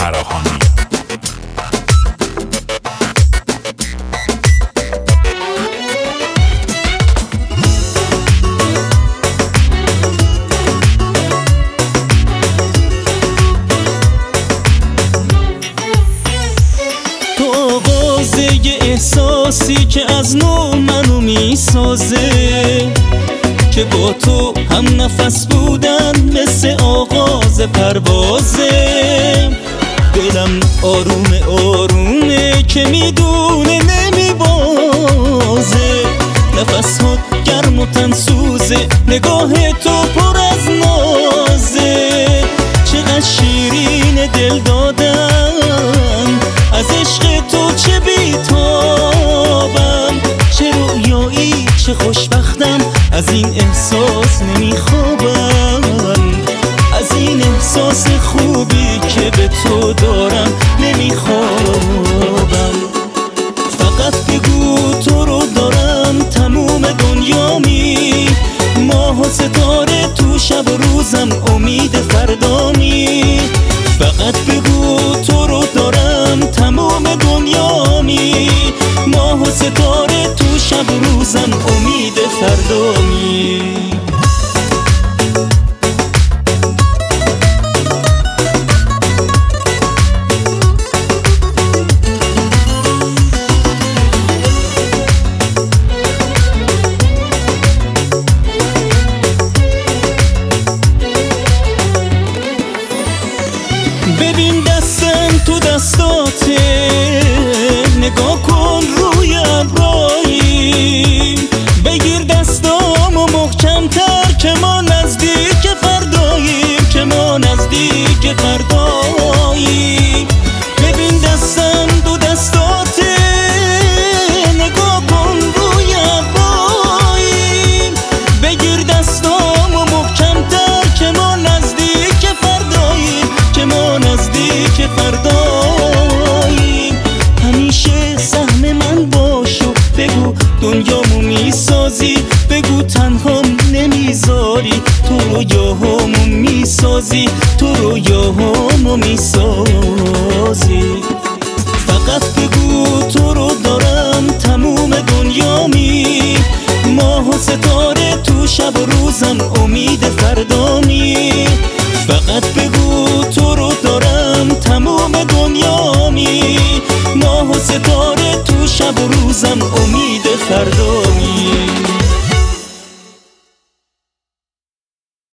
فراهانی. احساسی که از نو منو میسازه، که با تو هم نفس بودن مثل آغاز پروازه. دلم آروم آرومه که میدونه نمیبازه، نفس ها گرم و تن سوزه، نگاه تو پر از نازه. چقدر شیرین دل دادن از عشق تو، چه بیتابم، چه رویایی، چه خوشبختم، از این احساس نمیخوابم، از این احساس خوبی که به تو دارم نمیخوابم. فقط بگو تو رو دارم تموم دنیامی، ماه و ستاره تو شب و روزم امید فردامی. فقط بگو تو رو دارم تمام دنیامی، ماه و ستاره تو شب و روزم امید فردامی. ببین دستم تو دستاته، نگاه کن روی ابرایی، بگیر دستامو محکم‌تر که ما نزدیک فرداییم، که ما نزدیک فرداییم. ببین دستم تو دستاته، نگاه کن روی ابرایی، بگیر دستامو محکم‌تر که ما نزدیک فرداییم، که ما نزدیک فرداییم. همیشه سهم من باشو، بگو دنیامو میسازی، بگو تنهام نمیذاری، تو رویاهامو میسازی، تو رویاهامو میسازی. فقط بگو تو رو دارم تموم دنیامی، ماه و ستاره تو شب و روزم امید فردامی. فقط بگو تو رو دارم تمام دنیامی، ماه و ستاره تو شب و روزم امید